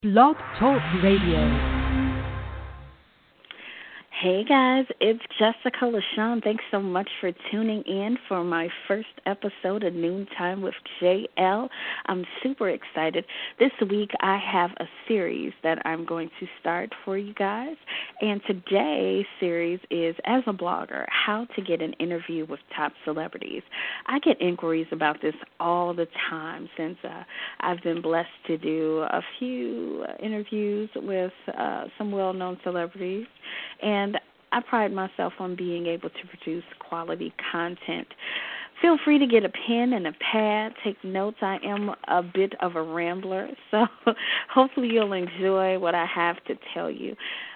Blog Talk Radio. Hey guys, it's Jessica LaShawn. Thanks so much for tuning in for my first episode of Noontime with JL. I'm super excited. This week I have a series that I'm going to start for you guys. And today's series is As a Blogger, How to Get an Interview with Top Celebrities. I get inquiries about this all the time since I've been blessed to do a few interviews with some well-known celebrities. And I pride myself on being able to produce quality content. Feel free to get a pen and a pad, take notes. I am a bit of a rambler, so hopefully you'll enjoy what I have to tell you.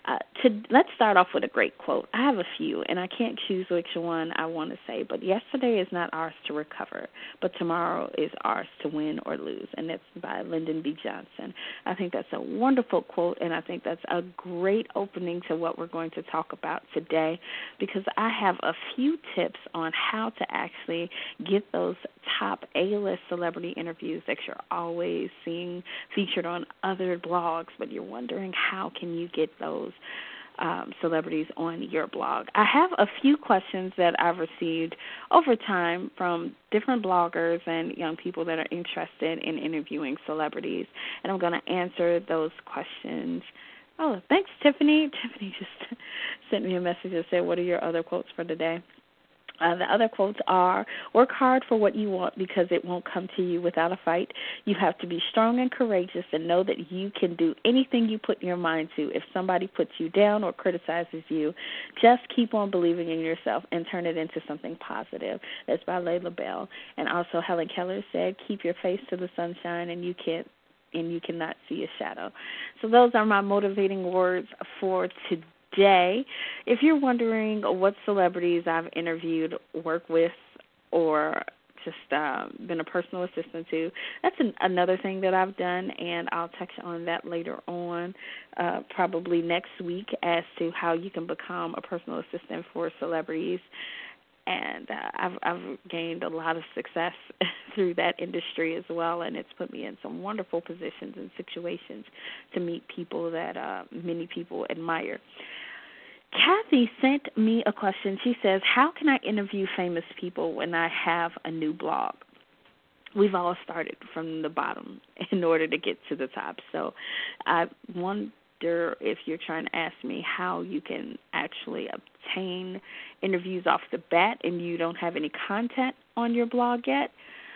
Let's start off with a great quote. I have a few, and I can't choose which one I want to say, but yesterday is not ours to recover, but tomorrow is ours to win or lose, and that's by Lyndon B. Johnson. I think that's a wonderful quote, and I think that's a great opening to what we're going to talk about today, because I have a few tips on how to actually get those top A-list celebrity interviews that you're always seeing featured on other blogs, but you're wondering how can you get those celebrities on your blog. I have a few questions that I've received over time from different bloggers and young people that are interested in interviewing celebrities, and I'm going to answer those questions. Oh, thanks, Tiffany. Tiffany just sent me a message and said, what are your other quotes for today? The other quotes are, work hard for what you want because it won't come to you without a fight. You have to be strong and courageous and know that you can do anything you put your mind to. If somebody puts you down or criticizes you, just keep on believing in yourself and turn it into something positive. That's by Layla Bell. And also Helen Keller said, keep your face to the sunshine and you cannot see a shadow. So those are my motivating words for today. If you're wondering what celebrities I've interviewed, worked with, or just been a personal assistant to, that's another thing that I've done, and I'll touch on that later on, probably next week, as to how you can become a personal assistant for celebrities. And I've gained a lot of success through that industry as well, and it's put me in some wonderful positions and situations to meet people that many people admire. Kathy sent me a question. She says, how can I interview famous people when I have a new blog? We've all started from the bottom in order to get to the top. So I wonder if you're trying to ask me how you can actually obtain interviews off the bat and you don't have any content on your blog yet.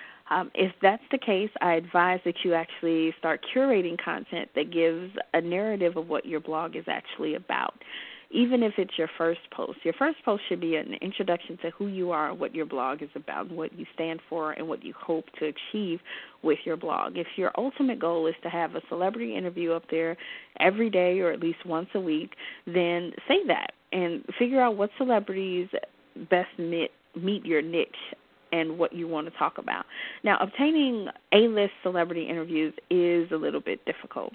If that's the case, I advise that you actually start curating content that gives a narrative of what your blog is actually about. Even if it's your first post should be an introduction to who you are, what your blog is about, what you stand for, and what you hope to achieve with your blog. If your ultimate goal is to have a celebrity interview up there every day or at least once a week, then say that and figure out what celebrities best meet your niche and what you want to talk about. Now, obtaining A-list celebrity interviews is a little bit difficult.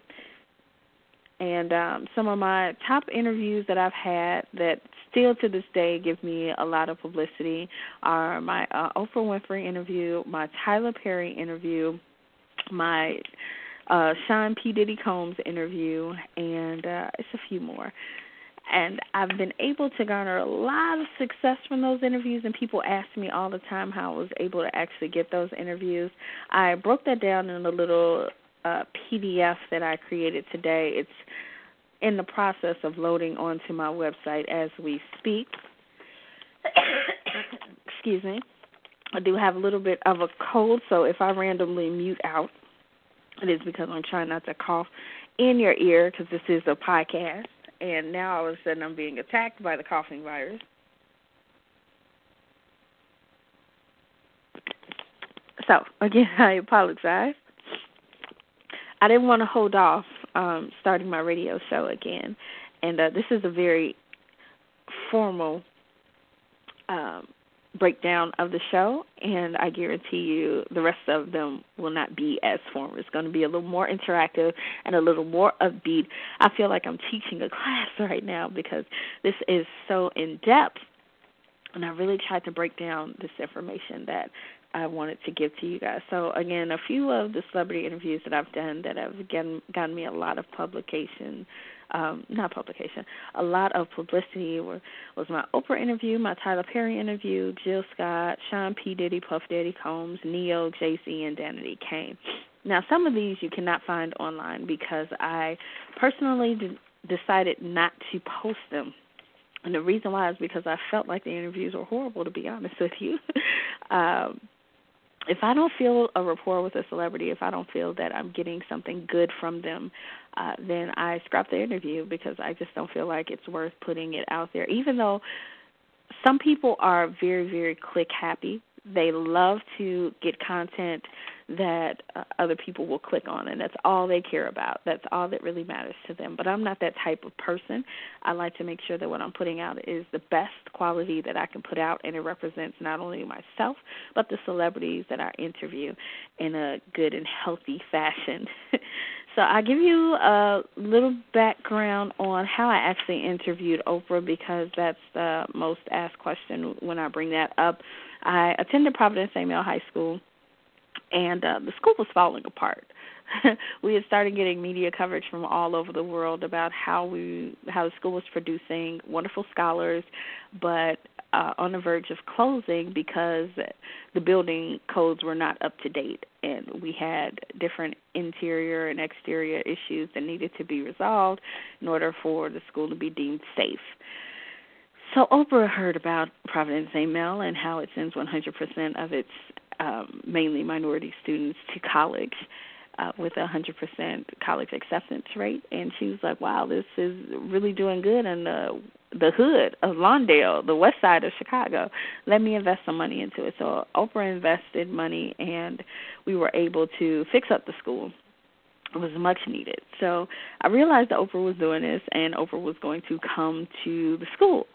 And some of my top interviews that I've had that still to this day give me a lot of publicity are my Oprah Winfrey interview, my Tyler Perry interview, my Sean P. Diddy Combs interview, and it's a few more. And I've been able to garner a lot of success from those interviews, and people ask me all the time how I was able to actually get those interviews. I broke that down in a little PDF that I created today. It's in the process of loading onto my website as we speak. Excuse me. I do have a little bit of a cold, so if I randomly mute out, it is because I'm trying not to cough in your ear because this is a podcast. And now all of a sudden I'm being attacked by the coughing virus. So, again, I apologize. I didn't want to hold off starting my radio show again. And this is a very formal breakdown of the show, and I guarantee you the rest of them will not be as formal. It's going to be a little more interactive and a little more upbeat. I feel like I'm teaching a class right now because this is so in-depth, and I really tried to break down this information that I wanted to give to you guys. So, again, a few of the celebrity interviews that I've done that have gotten me a lot of a lot of publicity was my Oprah interview, my Tyler Perry interview, Jill Scott, Sean P. Diddy, Puff Daddy Combs, Neo, Jay-Z, and Danity Kane. Now, some of these you cannot find online because I personally decided not to post them. And the reason why is because I felt like the interviews were horrible, to be honest with you. If I don't feel a rapport with a celebrity, if I don't feel that I'm getting something good from them, then I scrap the interview because I just don't feel like it's worth putting it out there. Even though some people are very, very click happy. They love to get content that other people will click on, and that's all they care about. That's all that really matters to them. But I'm not that type of person. I like to make sure that what I'm putting out is the best quality that I can put out, and it represents not only myself, but the celebrities that I interview in a good and healthy fashion. So I'll give you a little background on how I actually interviewed Oprah because that's the most asked question when I bring that up. I attended Providence St. Mel High School, and the school was falling apart. We had started getting media coverage from all over the world about how the school was producing wonderful scholars, but on the verge of closing because the building codes were not up to date, and we had different interior and exterior issues that needed to be resolved in order for the school to be deemed safe. So Oprah heard about Providence St. Mel and how it sends 100% of its mainly minority students to college with a 100% college acceptance rate. And she was like, wow, this is really doing good in the hood of Lawndale, the west side of Chicago. Let me invest some money into it. So Oprah invested money, and we were able to fix up the school. It was much needed. So I realized that Oprah was doing this, and Oprah was going to come to the school.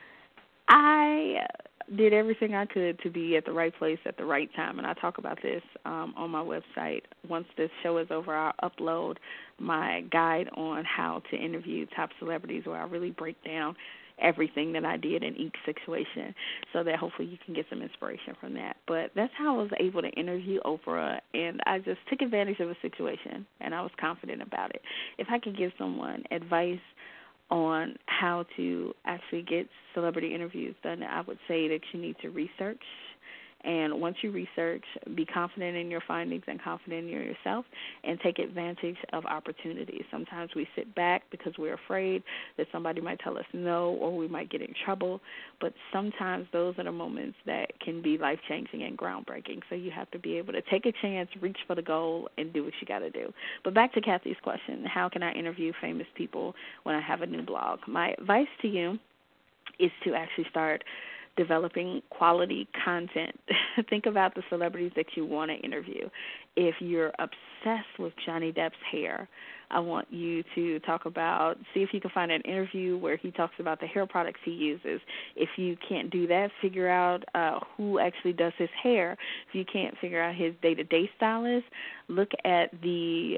I did everything I could to be at the right place at the right time, and I talk about this on my website. Once this show is over, I'll upload my guide on how to interview top celebrities, where I really break down everything that I did in each situation so that hopefully you can get some inspiration from that. But that's how I was able to interview Oprah, and I just took advantage of a situation, and I was confident about it. If I could give someone advice on how to actually get celebrity interviews done, I would say that you need to research. And once you research, be confident in your findings and confident in yourself, and take advantage of opportunities. Sometimes we sit back because we're afraid that somebody might tell us no, or we might get in trouble. But sometimes those are the moments that can be life-changing and groundbreaking. So you have to be able to take a chance, reach for the goal, and do what you got to do. But back to Kathy's question, how can I interview famous people when I have a new blog? My advice to you is to actually start developing quality content. Think about the celebrities that you want to interview. If you're obsessed with Johnny Depp's hair, I want you to see if you can find an interview where he talks about the hair products he uses. If you can't do that, figure out who actually does his hair. If you can't figure out his day-to-day stylist, look at the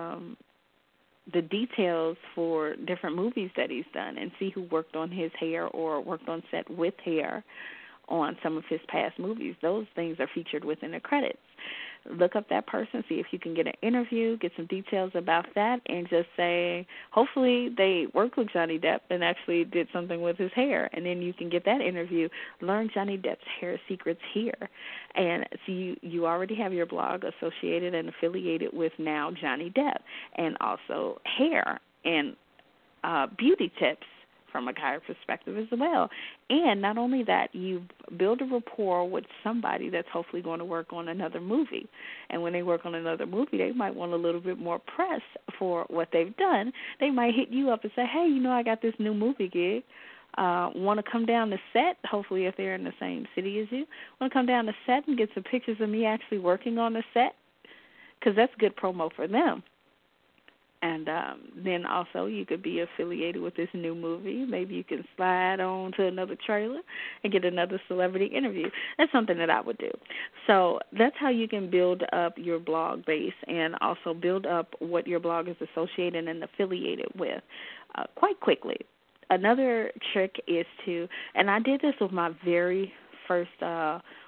details for different movies that he's done and see who worked on his hair or worked on set with hair on some of his past movies. Those things are featured within the credits. Look up that person, see if you can get an interview, get some details about that, and just say, hopefully they worked with Johnny Depp and actually did something with his hair, and then you can get that interview, learn Johnny Depp's hair secrets here. And so you already have your blog associated and affiliated with now Johnny Depp, and also hair and beauty tips from a guy perspective as well. And not only that, you build a rapport with somebody that's hopefully going to work on another movie. And when they work on another movie, they might want a little bit more press for what they've done. They might hit you up and say, hey, I got this new movie gig. Want to come down the set, hopefully if they're in the same city as you, want to come down the set and get some pictures of me actually working on the set? Because that's good promo for them. And then also you could be affiliated with this new movie. Maybe you can slide on to another trailer and get another celebrity interview. That's something that I would do. So that's how you can build up your blog base and also build up what your blog is associated and affiliated with quite quickly. Another trick is and I did this with my very first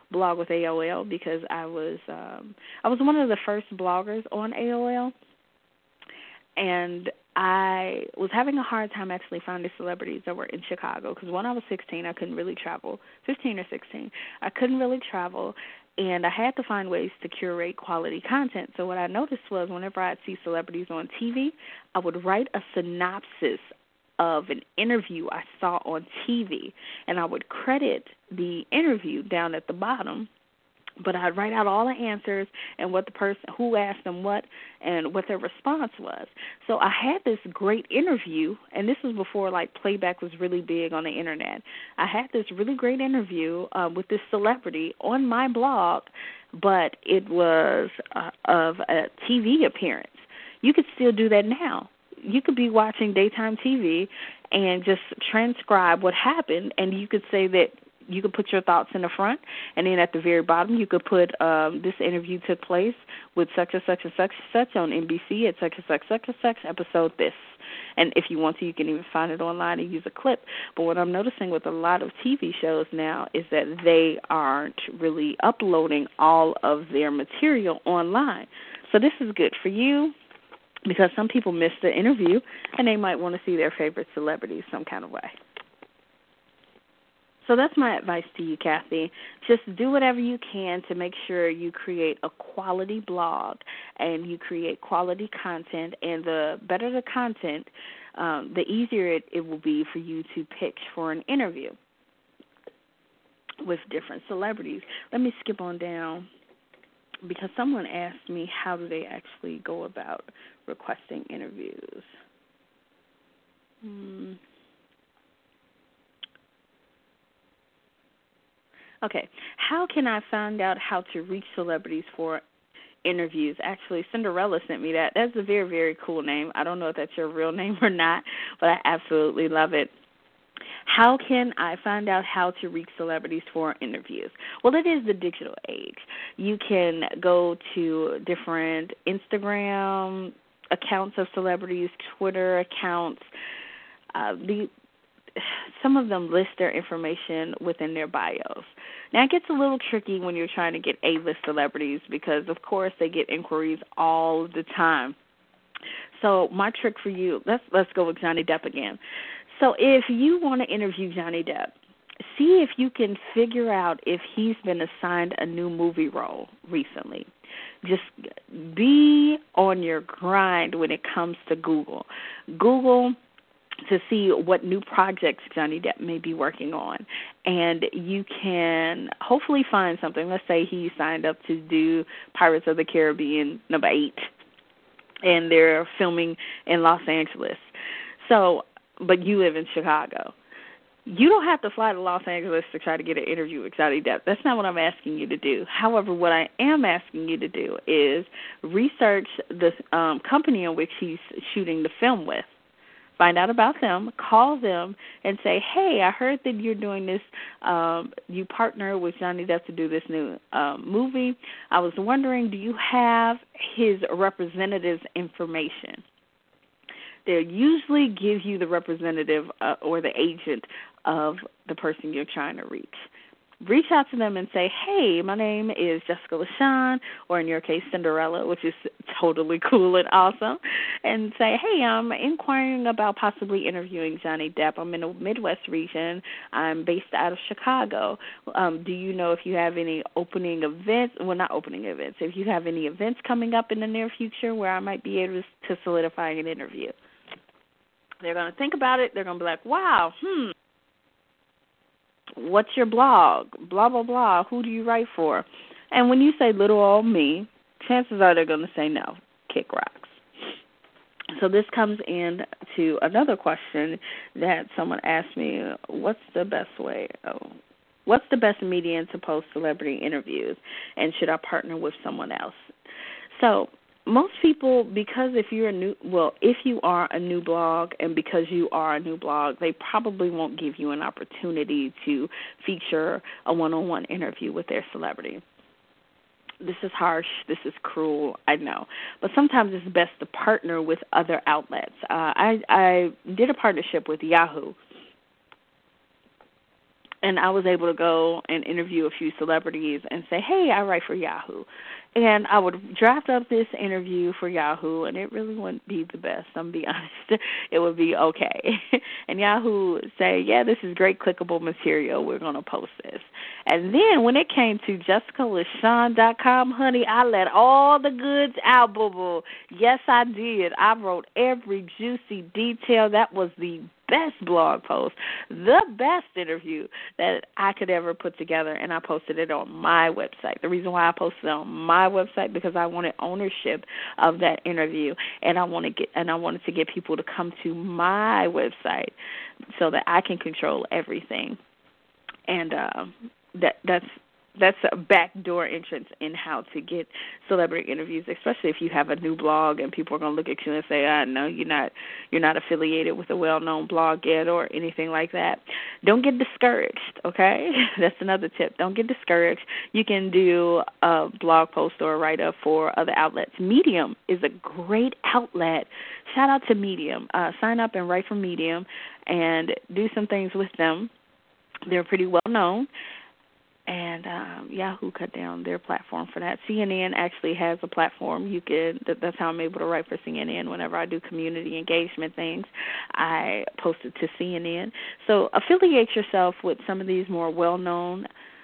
blog with AOL because I was one of the first bloggers on AOL, and I was having a hard time actually finding celebrities that were in Chicago because when I was 16, I couldn't really travel. 15 or 16, I couldn't really travel, and I had to find ways to curate quality content. So what I noticed was whenever I'd see celebrities on TV, I would write a synopsis of an interview I saw on TV, and I would credit the interview down at the bottom, but I'd write out all the answers and what the person, who asked them what, and what their response was. So I had this great interview, and this was before, like, playback was really big on the Internet. I had this really great interview with this celebrity on my blog, but it was of a TV appearance. You could still do that now. You could be watching daytime TV and just transcribe what happened, and you could say that you could put your thoughts in the front, and then at the very bottom you could put this interview took place with such and such and such and such on NBC at such and such episode this. And if you want to, you can even find it online and use a clip. But what I'm noticing with a lot of TV shows now is that they aren't really uploading all of their material online. So this is good for you, because some people miss the interview and they might want to see their favorite celebrities some kind of way. So that's my advice to you, Kathy. Just do whatever you can to make sure you create a quality blog and you create quality content. And the better the content, the easier it will be for you to pitch for an interview with different celebrities. Let me skip on down, because someone asked me how do they actually go about requesting interviews. Okay, how can I find out how to reach celebrities for interviews? Actually, Cinderella sent me that. That's a very, very cool name. I don't know if that's your real name or not, but I absolutely love it. How can I find out how to reach celebrities for interviews? Well, it is the digital age. You can go to different Instagram accounts of celebrities, Twitter accounts. Some of them list their information within their bios. Now, it gets a little tricky when you're trying to get A-list celebrities because, of course, they get inquiries all the time. So my trick for you, let's go with Johnny Depp again. So if you want to interview Johnny Depp, see if you can figure out if he's been assigned a new movie role recently. Just be on your grind when it comes to Google. Google to see what new projects Johnny Depp may be working on. And you can hopefully find something. Let's say he signed up to do Pirates of the Caribbean number 8, and they're filming in Los Angeles. So, but you live in Chicago. You don't have to fly to Los Angeles to try to get an interview with Johnny Depp. That's not what I'm asking you to do. However, what I am asking you to do is research the company in which he's shooting the film with. Find out about them, call them, and say, hey, I heard that you're doing this, you partner with Johnny Depp to do this new movie. I was wondering, do you have his representative's information? They'll usually give you the representative or the agent of the person you're trying to reach. Reach out to them and say, hey, my name is Jessica LaShawn, or in your case, Cinderella, which is totally cool and awesome, and say, hey, I'm inquiring about possibly interviewing Johnny Depp. I'm in the Midwest region. I'm based out of Chicago. Do you know if you have any opening events? Well, not opening events. If you have any events coming up in the near future where I might be able to solidify an interview. They're going to think about it. They're going to be like, wow, what's your blog? Blah, blah, blah. Who do you write for? And when you say little old me, chances are they're going to say no, kick rocks. So this comes in to another question that someone asked me, what's the best medium to post celebrity interviews, and should I partner with someone else? So most people, because if you are a new blog, and because you are a new blog, they probably won't give you an opportunity to feature a one-on-one interview with their celebrity. This is harsh. This is cruel, I know. But sometimes it's best to partner with other outlets. I did a partnership with Yahoo. And I was able to go and interview a few celebrities and say, hey, I write for Yahoo. And I would draft up this interview for Yahoo, and it really wouldn't be the best, I'm going to be honest. It would be okay. And Yahoo would say, yeah, this is great clickable material. We're going to post this. And then when it came to JessicaLaShawn.com, honey, I let all the goods out, boo-boo. Yes, I did. I wrote every juicy detail. That was the best blog post, the best interview that I could ever put together, and I posted it on my website. The reason why I posted it on my website because I wanted ownership of that interview, and I wanted to get people to come to my website so that I can control everything. And that's a backdoor entrance in how to get celebrity interviews, especially if you have a new blog and people are going to look at you and say, no, you're not affiliated with a well-known blog yet or anything like that. Don't get discouraged, okay? That's another tip. Don't get discouraged. You can do a blog post or a write-up for other outlets. Medium is a great outlet. Shout out to Medium. Sign up and write for Medium and do some things with them. They're pretty well-known. And Yahoo cut down their platform for that. CNN actually has a platform. That's how I'm able to write for CNN. Whenever I do community engagement things, I post it to CNN. So affiliate yourself with some of these more well-known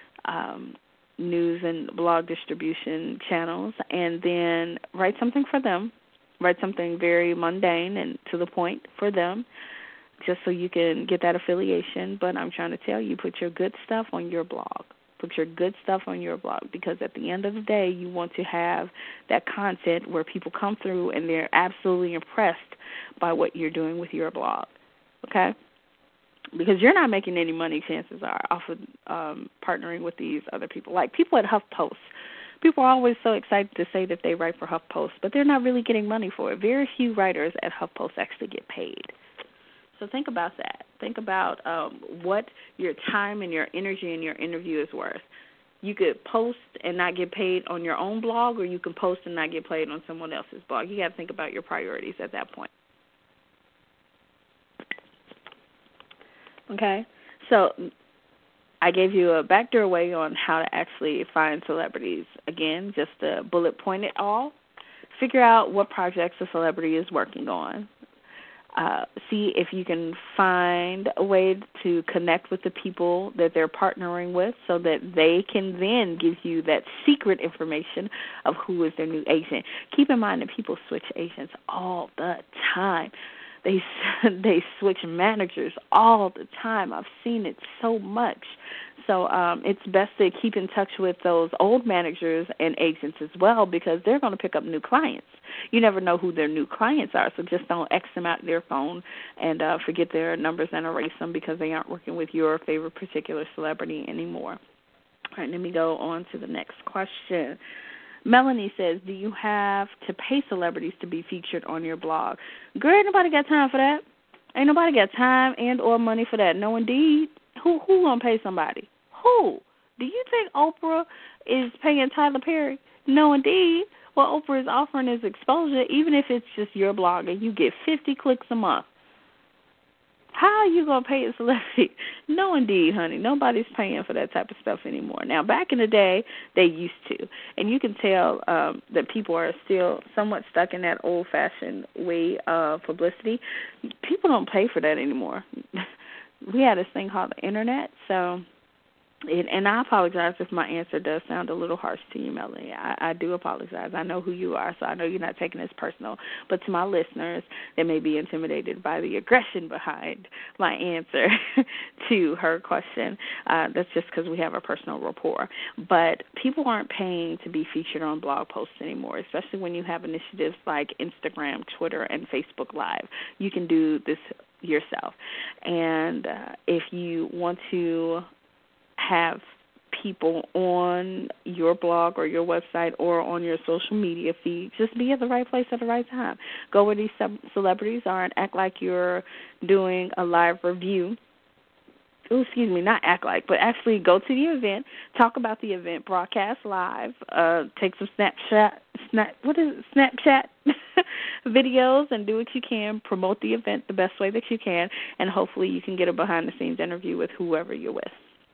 news and blog distribution channels, and then write something for them. Write something very mundane and to the point for them, just so you can get that affiliation. But I'm trying to tell you, put your good stuff on your blog. Put your good stuff on your blog, because at the end of the day, you want to have that content where people come through and they're absolutely impressed by what you're doing with your blog, okay? Because you're not making any money, chances are, off of partnering with these other people. Like people at HuffPost. People are always so excited to say that they write for HuffPost, but they're not really getting money for it. Very few writers at HuffPost actually get paid. So think about that. Think about what your time and your energy and your interview is worth. You could post and not get paid on your own blog, or you can post and not get paid on someone else's blog. You got to think about your priorities at that point. Okay? So I gave you a backdoor way on how to actually find celebrities. Again, just to bullet point it all. Figure out what projects a celebrity is working on. See if you can find a way to connect with the people that they're partnering with so that they can then give you that secret information of who is their new agent. Keep in mind that people switch agents all the time. They switch managers all the time. I've seen it so much. So it's best to keep in touch with those old managers and agents as well, because they're going to pick up new clients. You never know who their new clients are, so just don't X them out their phone and forget their numbers and erase them because they aren't working with your favorite particular celebrity anymore. All right, let me go on to the next question. Melanie says, do you have to pay celebrities to be featured on your blog? Girl, ain't nobody got time for that. Ain't nobody got time and or money for that. No, indeed. Who going to pay somebody? Who? Do you think Oprah is paying Tyler Perry? No, indeed. What Oprah is offering is exposure, even if it's just your blog and you get 50 clicks a month. How are you going to pay a celebrity? No, indeed, honey. Nobody's paying for that type of stuff anymore. Now, back in the day, they used to. And you can tell that people are still somewhat stuck in that old-fashioned way of publicity. People don't pay for that anymore. We had this thing called the Internet, so... And I apologize if my answer does sound a little harsh to you, Melanie. I do apologize. I know who you are, so I know you're not taking this personal. But to my listeners that may be intimidated by the aggression behind my answer to her question, that's just because we have a personal rapport. But people aren't paying to be featured on blog posts anymore, especially when you have initiatives like Instagram, Twitter, and Facebook Live. You can do this yourself. And if you want to have people on your blog or your website or on your social media feed, just be at the right place at the right time. Go where these celebrities are and act like you're doing a live review. Not act like, but actually go to the event, talk about the event, broadcast live, take some Snapchat videos and do what you can, promote the event the best way that you can, and hopefully you can get a behind-the-scenes interview with whoever you're with.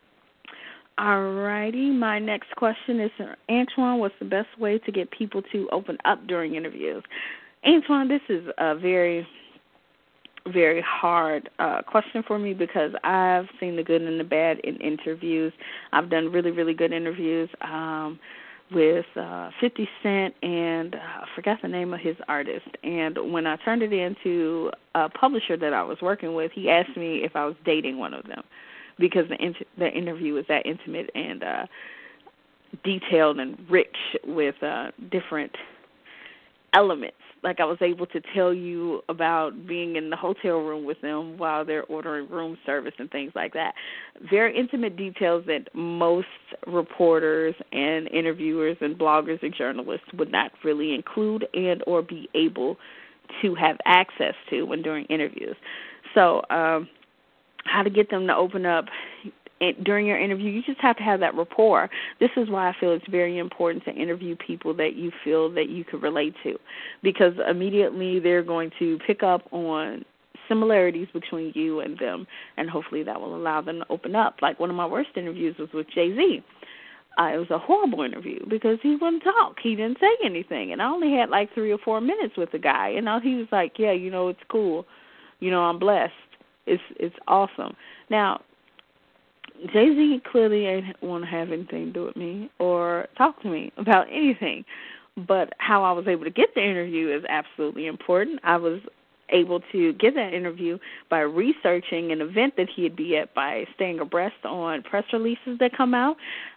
All righty. My next question is, Antoine, what's the best way to get people to open up during interviews? Antoine, this is a very, very hard question for me because I've seen the good and the bad in interviews. I've done really, really good interviews with 50 Cent and I forgot the name of his artist. And when I turned it in to a publisher that I was working with, he asked me if I was dating one of them because the interview was that intimate and detailed and rich with different elements. Like I was able to tell you about being in the hotel room with them while they're ordering room service and things like that. Very intimate details that most reporters and interviewers and bloggers and journalists would not really include and or be able to have access to when during interviews. So how to get them to open up during your interview, you just have to have that rapport. This is why I feel it's very important to interview people that you feel that you could relate to, because immediately they're going to pick up on similarities between you and them, and hopefully that will allow them to open up. Like one of my worst interviews was with Jay-Z. It was a horrible interview because he wouldn't talk. He didn't say anything, and I only had like 3 or 4 minutes with the guy, and he was like, yeah, it's cool. I'm blessed. It's awesome. Now, Jay-Z clearly ain't want to have anything to do with me or talk to me about anything. But how I was able to get the interview is absolutely important. I was able to get that interview by researching an event that he'd be at, by staying abreast on press releases that come out.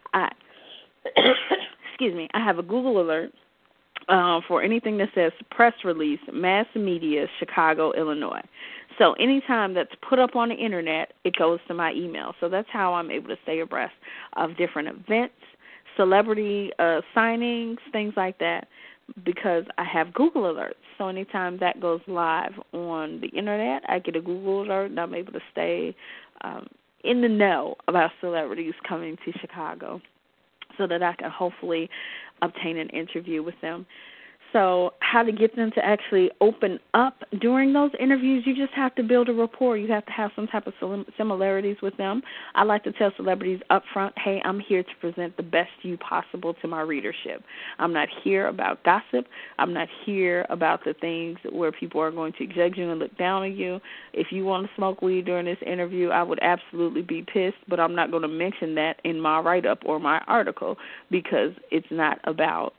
Excuse me, I have a Google alert for anything that says press release, mass media, Chicago, Illinois. So anytime that's put up on the Internet, it goes to my email. So that's how I'm able to stay abreast of different events, celebrity signings, things like that, because I have Google alerts. So anytime that goes live on the Internet, I get a Google alert, and I'm able to stay in the know about celebrities coming to Chicago so that I can hopefully obtain an interview with them. So how to get them to actually open up during those interviews, you just have to build a rapport. You have to have some type of similarities with them. I like to tell celebrities up front, hey, I'm here to present the best you possible to my readership. I'm not here about gossip. I'm not here about the things where people are going to judge you and look down on you. If you want to smoke weed during this interview, I would absolutely be pissed, but I'm not going to mention that in my write-up or my article because it's not about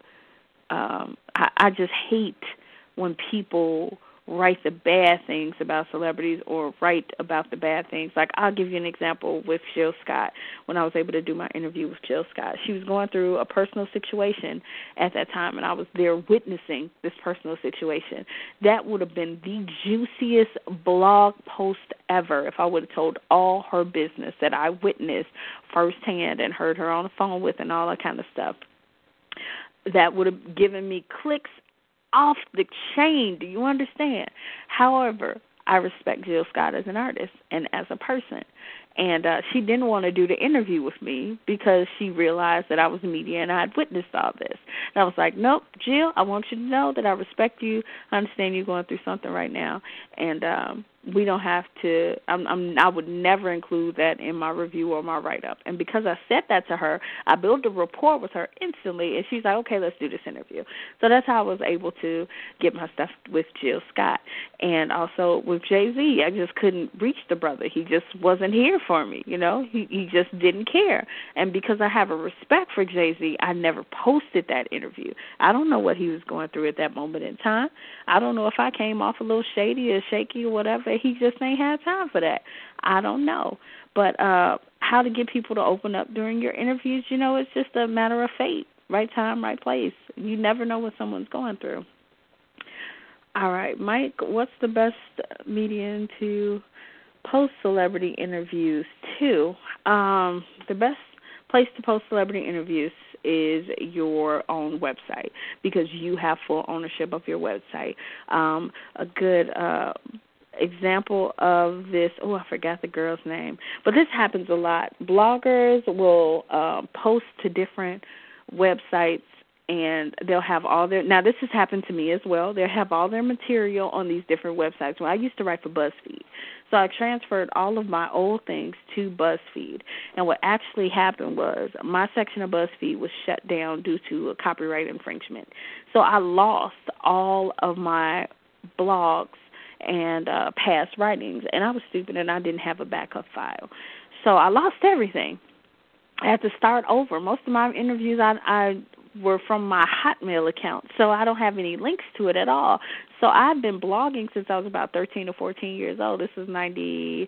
I just hate when people write the bad things about celebrities or write about the bad things. Like, I'll give you an example with Jill Scott. When I was able to do my interview with Jill Scott, she was going through a personal situation at that time, and I was there witnessing this personal situation. That would have been the juiciest blog post ever if I would have told all her business that I witnessed firsthand and heard her on the phone with and all that kind of stuff. That would have given me clicks off the chain. Do you understand? However, I respect Jill Scott as an artist and as a person. And she didn't want to do the interview with me because she realized that I was media and I had witnessed all this. And I was like, nope, Jill, I want you to know that I respect you. I understand you're going through something right now. And we don't have to, I would never include that in my review or my write-up. And because I said that to her, I built a rapport with her instantly, and she's like, okay, let's do this interview. So that's how I was able to get my stuff with Jill Scott. And also with Jay-Z, I just couldn't reach the brother. He just wasn't here for me, He just didn't care. And because I have a respect for Jay-Z, I never posted that interview. I don't know what he was going through at that moment in time. I don't know if I came off a little shady or shaky or whatever. He just ain't had time for that. I don't know. But how to get people to open up during your interviews, it's just a matter of fate. Right time, right place. You never know what someone's going through. All right, Mike, what's the best medium to post celebrity interviews to? The best place to post celebrity interviews is your own website because you have full ownership of your website. A good example of this, I forgot the girl's name, but this happens a lot. Bloggers will post to different websites and they'll have all their, now this has happened to me as well, they'll have all their material on these different websites. Well, I used to write for BuzzFeed, so I transferred all of my old things to BuzzFeed, and what actually happened was my section of BuzzFeed was shut down due to a copyright infringement. So I lost all of my blogs and past writings, and I was stupid and I didn't have a backup file. So I lost everything. I had to start over. Most of my interviews I were from my Hotmail account, so I don't have any links to it at all. So I've been blogging since I was about 13 or 14 years old. This is 95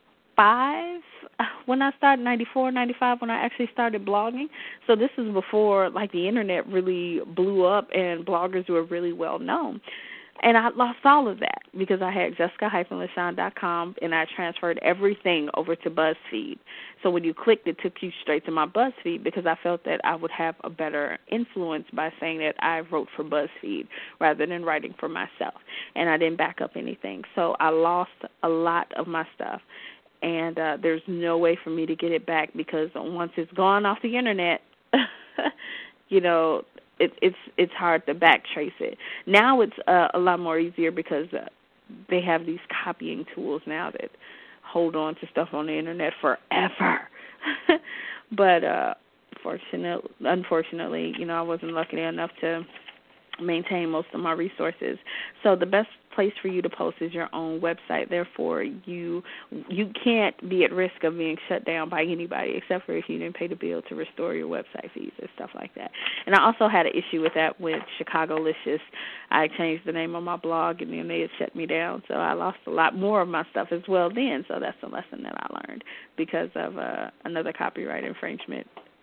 when I started, 94, 95 when I actually started blogging. So this is before, like, the Internet really blew up and bloggers were really well known. And I lost all of that because I had Jessica-LaShawn.com, and I transferred everything over to BuzzFeed. So when you clicked, it took you straight to my BuzzFeed because I felt that I would have a better influence by saying that I wrote for BuzzFeed rather than writing for myself. And I didn't back up anything. So I lost a lot of my stuff. And there's no way for me to get it back because once it's gone off the Internet, you know, it's hard to backtrace it. Now it's a lot more easier because they have these copying tools now that hold on to stuff on the Internet forever. But unfortunately, you know, I wasn't lucky enough to maintain most of my resources. So the best place for you to post is your own website. Therefore, you can't be at risk of being shut down by anybody except for if you didn't pay the bill to restore your website fees and stuff like that. And I also had an issue with that with Chicagolicious. I changed the name of my blog, and then they had shut me down. So I lost a lot more of my stuff as well then. So that's a lesson that I learned because of another copyright infringement.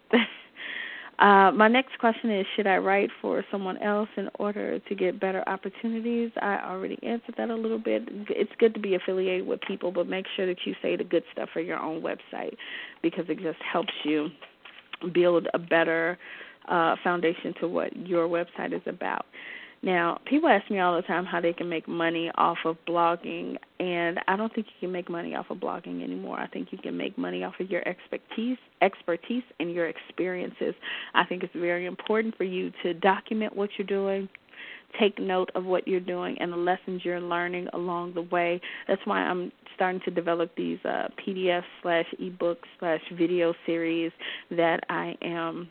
My next question is, should I write for someone else in order to get better opportunities? I already answered that a little bit. It's good to be affiliated with people, but make sure that you say the good stuff for your own website because it just helps you build a better foundation to what your website is about. Now, people ask me all the time how they can make money off of blogging, and I don't think you can make money off of blogging anymore. I think you can make money off of your expertise and your experiences. I think it's very important for you to document what you're doing, take note of what you're doing and the lessons you're learning along the way. That's why I'm starting to develop these PDF/ebook/video series that I am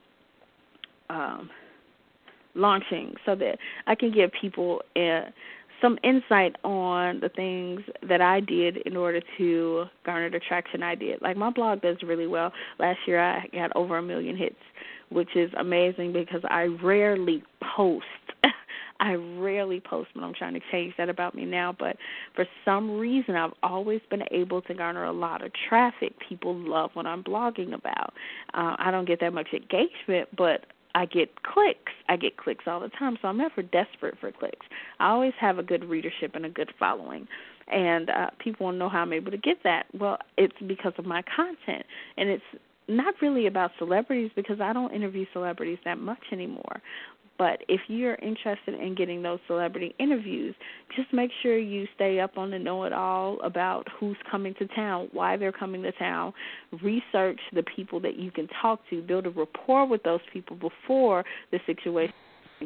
launching so that I can give people some insight on the things that I did in order to garner the traction I did. Like my blog does really well. Last year I got over 1 million hits, which is amazing because I rarely post. I rarely post, but I'm trying to change that about me now. But for some reason, I've always been able to garner a lot of traffic. People love what I'm blogging about. I don't get that much engagement, but I get clicks. I get clicks all the time, so I'm never desperate for clicks. I always have a good readership and a good following, and people want to know how I'm able to get that. Well, it's because of my content, and it's not really about celebrities because I don't interview celebrities that much anymore. But if you're interested in getting those celebrity interviews, just make sure you stay up on the know-it-all about who's coming to town, why they're coming to town. Research the people that you can talk to. Build a rapport with those people before the situation,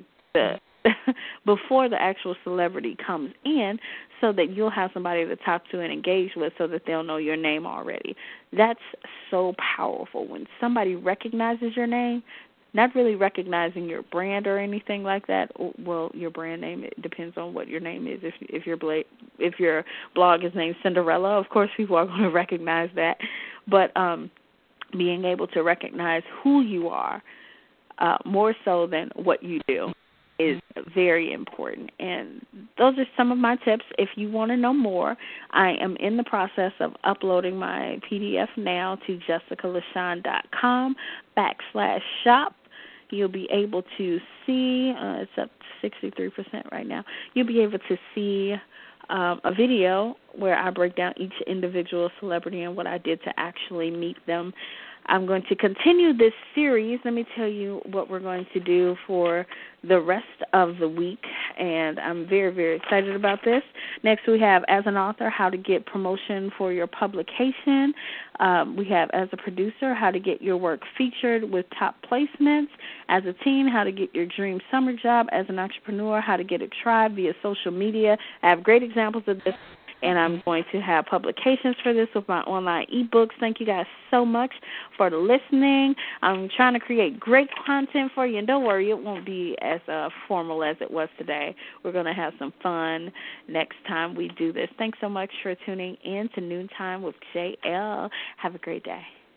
before the actual celebrity comes in, so that you'll have somebody to talk to and engage with so that they'll know your name already. That's so powerful. When somebody recognizes your name, not really recognizing your brand or anything like that. Well, your brand name, it depends on what your name is. If your blog is named Cinderella, of course people are going to recognize that. But being able to recognize who you are more so than what you do is very important. And those are some of my tips. If you want to know more, I am in the process of uploading my PDF now to JessicaLaShawn.com/shop. You'll be able to see, it's up to 63% right now, you'll be able to see a video where I break down each individual celebrity and what I did to actually meet them. I'm going to continue this series. Let me tell you what we're going to do for the rest of the week, and I'm very, very excited about this. Next, we have, as an author, how to get promotion for your publication. We have, as a producer, how to get your work featured with top placements. As a teen, how to get your dream summer job. As an entrepreneur, how to get a tribe via social media. I have great examples of this, and I'm going to have publications for this with my online ebooks. Thank you guys so much for listening. I'm trying to create great content for you, and don't worry, it won't be as formal as it was today. We're going to have some fun next time we do this. Thanks so much for tuning in to Noontime with JL. Have a great day.